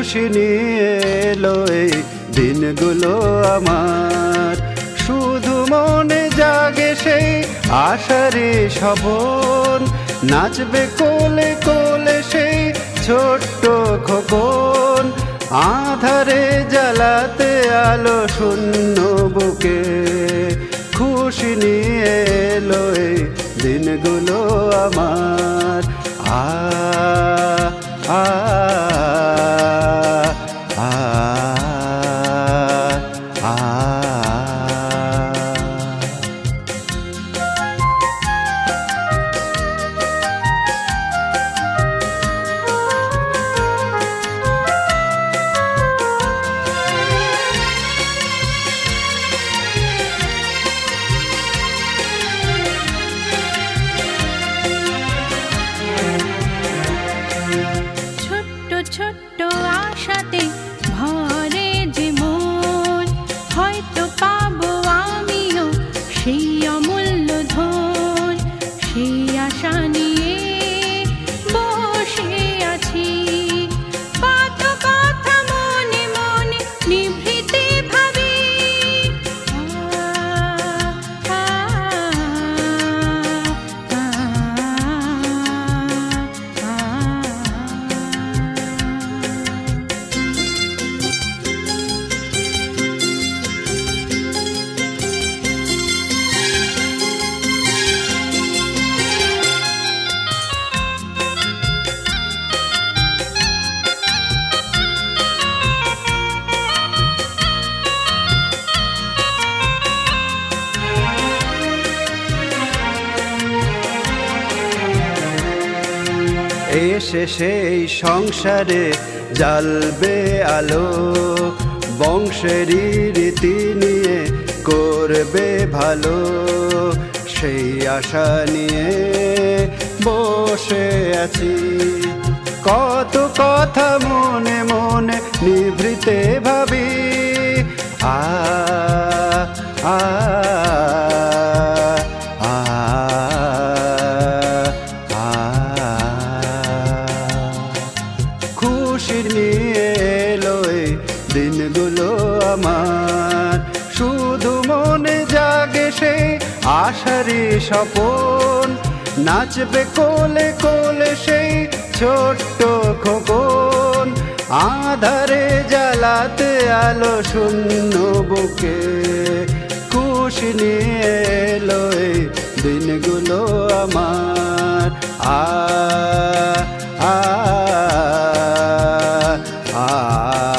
খুশি নিয়ে এলো এই দিনগুলো আমার। শুধু মনে জাগে সেই আশারে স্বপন, নাচবে কোলে কোলে সেই ছোট্ট খোকন। আধারে জ্বালাতে আলো শূন্য বুকে, খুশি নিয়ে এলো এই দিনগুলো আমার। আ আ আ আ ছোট্ট আশাতে ভরে যে মন, হয়তো পাবো আমিও সেই অমূল্য ধন। সেই আশা নিয়ে বসে আছি, কত কথা মনে মনে নিভৃতে ভাবি। এসে সেই সংসারে জ্বালবে আলো, বংশেরই রীতি নিয়ে করবে ভালো। সেই আশা নিয়ে বসে আছি, কত কথা মনে মনে নিভৃতে ভাবি। আ আ আ খুশি নিয়ে এলো এই দিনগুলো আমার। শুধু মনে জাগে সেই আশারি স্বপন, নাচবে কোলে কোলে সেই ছোট্ট খোকন। আধারে জ্বালাতে আলো শূন্য বুকে, খুশি নিয়ে এলো এই দিনগুলো আমার। আ আ আ